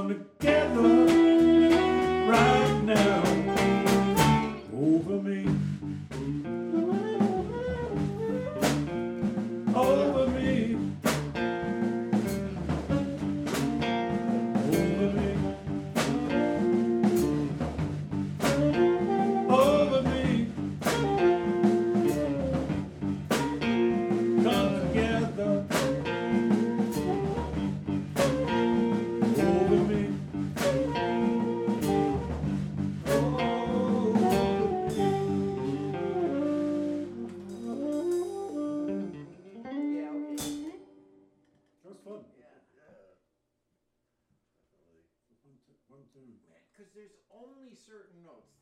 come together right now over me. Over me. Over me. Over me. Come together over me. Yeah, okay. That was fun. Yeah. One, two. Because there's only certain notes